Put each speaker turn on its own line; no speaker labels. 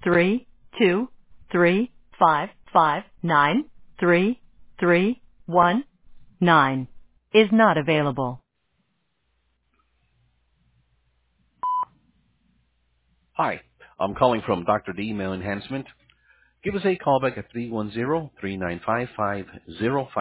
323-559-3319 is not available.
Hi, I'm calling from Dr. D Email Enhancement. Give us a call back at 310-395-5050.